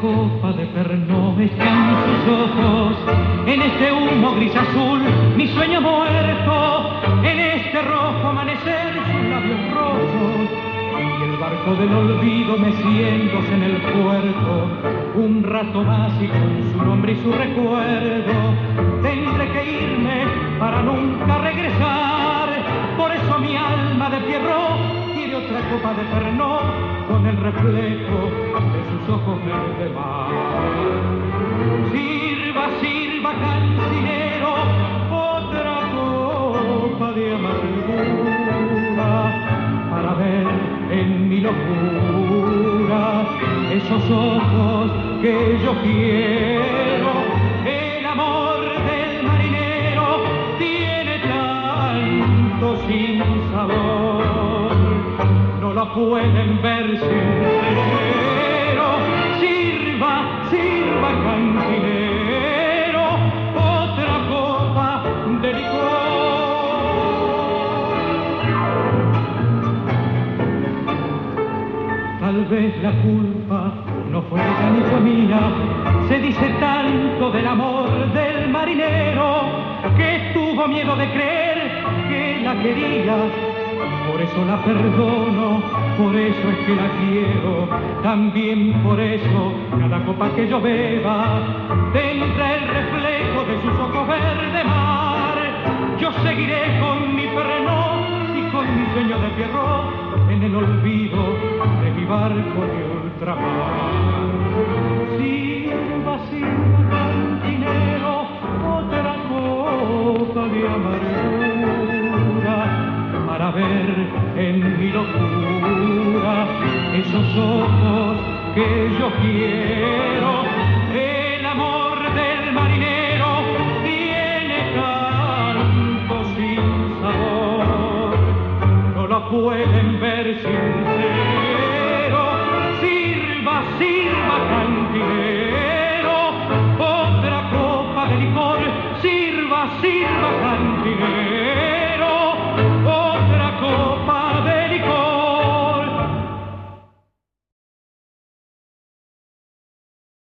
copa de Pernod están sus ojos, en este humo gris azul mi sueño muerto, en este rojo amanecer sus labios rojos, y el barco del olvido meciéndose en el puerto. Un rato más y con su nombre y su recuerdo tendré que irme para nunca regresar. Por eso mi alma de Pierrot quiere otra copa de Pernod con el reflejo de sus ojos verde mar. Sirva, sirva, cantinero, otra copa de amargura para ver en mi locura esos ojos que yo quiero. El amor del marinero tiene tanto sin sabor, no lo pueden ver sincero. Sirva, sirva, cantinero, otra copa de licor. Tal vez la culpa no fue ella ni fue mía. Se dice tanto del amor del marinero que tuvo miedo de creer que la quería. Por eso la perdono, por eso es que la quiero. También por eso cada copa que yo beba tendrá el reflejo de sus ojos verde mar. Yo seguiré con mi Pernod y con mi sueño de Pierrot en el olvido de mi barco de ultramar. Sirva, sirva, cantinero, otra copa de amargura para ver en mi locura esos ojos que yo quiero.